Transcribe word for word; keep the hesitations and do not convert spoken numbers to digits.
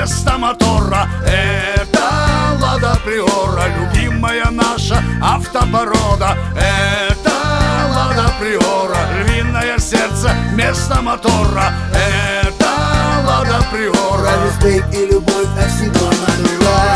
вместо мотора. Это Лада Приора, любимая наша автопорода. Это Лада Приора, львиное сердце вместо мотора. Это Лада Приора. Респект и любовь от всего народа.